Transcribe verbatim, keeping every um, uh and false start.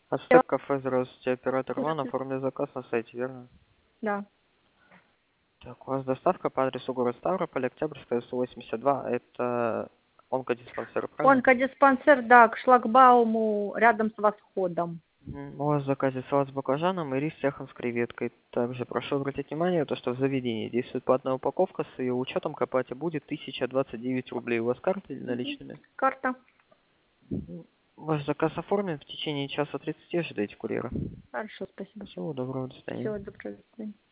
Ацтек кафе, здравствуйте, оператор Иван, Здравствуйте. оформили заказ на сайте, верно? Да. Так, у вас доставка по адресу город Ставрополь, Октябрьская, сто восемьдесят два, это онкодиспансер, правильно? Онкодиспансер, да, к шлагбауму рядом с восходом. Мгм. У вас в заказе салат с баклажаном и рис с цехом с креветкой. Также прошу обратить внимание, то, что в заведении действует платная упаковка, с ее учетом к оплате будет тысяча двадцать девять рублей. У вас карты или Мгм. наличными? Карта. Мгм. Ваш заказ оформлен, в течение часа тридцати ожидайте курьера. Хорошо, спасибо. Всего доброго, до свидания. Всего доброго. До свидания.